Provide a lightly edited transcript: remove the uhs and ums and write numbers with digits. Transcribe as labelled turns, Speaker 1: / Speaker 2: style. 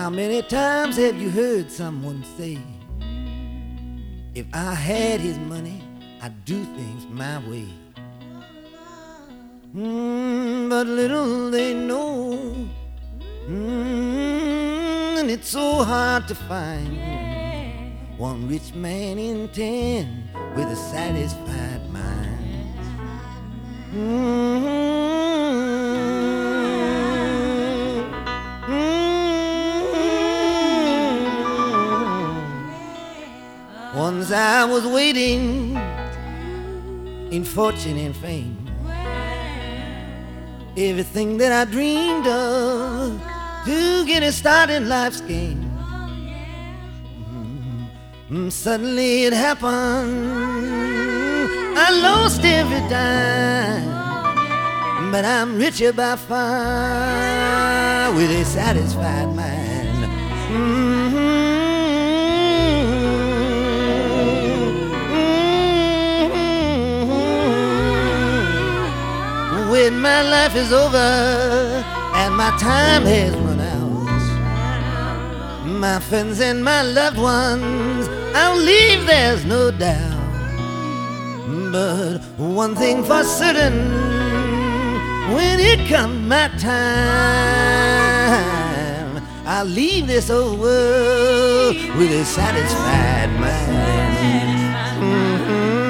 Speaker 1: How many times have you heard someone say, if I had his money, I'd do things my way? But little they know, and it's so hard to find one rich man in 10 with a satisfied mind. Once I was waiting in fortune and fame, everything that I dreamed of to get a start in life's game. Suddenly it happened, I lost every dime, but I'm richer by far with a satisfied mind. When my life is over and my time has run out, my friends and my loved ones I'll leave, there's no doubt. But one thing for certain, when it comes my time, I'll leave this old world with a satisfied mind.